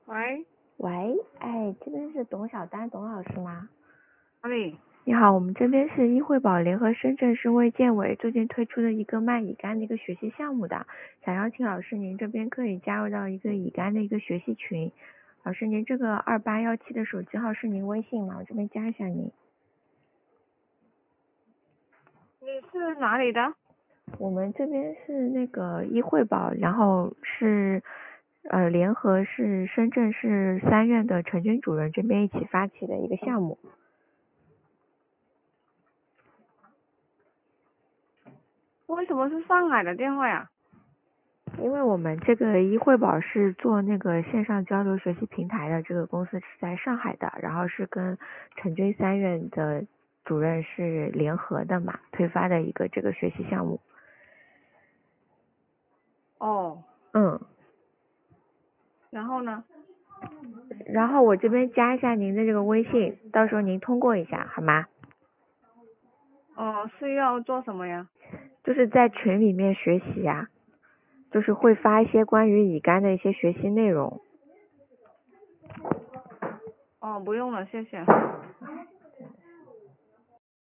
喂， 喂，哎，这边是董小丹董老师吗？ 哪里？ 你好，我们这边是医惠宝联合深圳市卫健委最近推出的一个卖乙肝的一个学习项目的，想邀请老师您这边可以加入到一个乙肝的一个学习群。老师，您这个2817的手机号是您微信吗？我这边加一下您。 你是哪里的？ 我们这边是那个医惠宝，然后是联合是深圳市3院的陈军主任这边一起发起的一个项目。 为什么是上海的电话呀？ 因为我们这个医惠宝是做那个线上交流学习平台的，这个公司是在上海的，然后是跟陈军3院的主任是联合的嘛，推发的一个这个学习项目。 哦， 嗯， 然后呢？ 然后我这边加一下您的这个微信，到时候您通过一下好吗？ 哦，是要做什么呀？ 就是在群里面学习呀，就是会发一些关于乙肝的一些学习内容。 哦，不用了，谢谢。